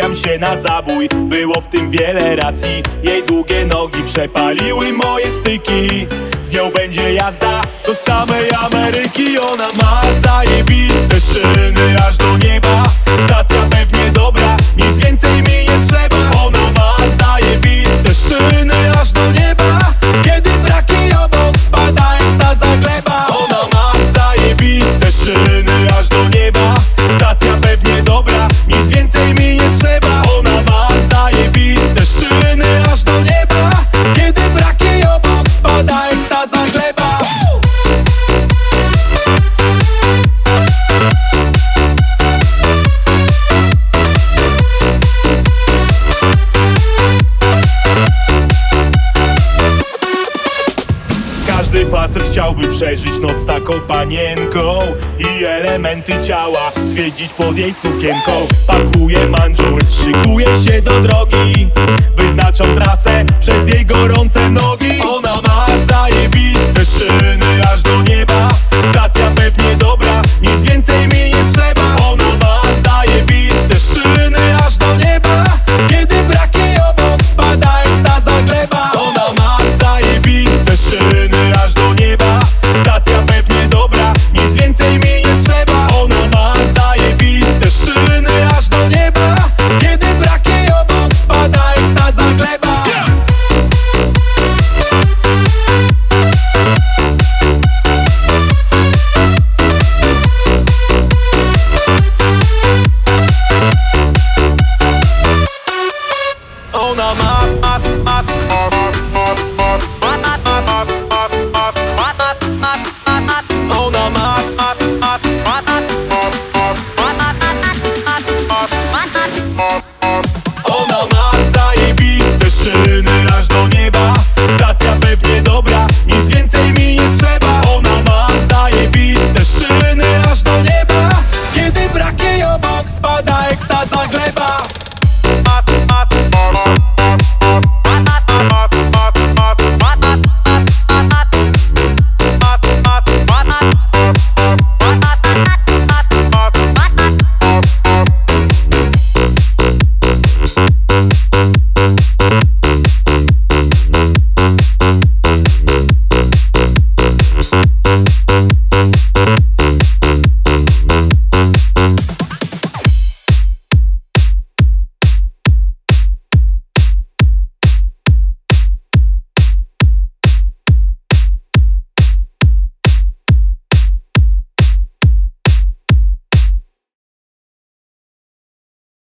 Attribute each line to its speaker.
Speaker 1: Wybijam się na zabój, było w tym wiele racji. Jej długie nogi przepaliły moje styki. Z nią będzie jazda do samej Ameryki. Ona ma zajebiste szyny aż do nieba. Stacja pewnie dobra, nic więcej mi nie trzeba. Ona ma zajebiste szyny aż do nieba. Kiedy braki obok spada ekstaza gleba. Ona ma zajebiste szyny aż do nieba. Stacja pewnie dobra, nic więcej mi nie trzeba. Ona ma zajebiste szyny aż do nieba. Kiedy braki obok spada ekstaza gleba. Każdy facet chciałby przeżyć noc z taką panienką i elementy ciała zwiedzić pod jej sukienką. Pakuję mandżur, szykuję się do drogi. Wyznaczam trasę przez jej gorące nogi.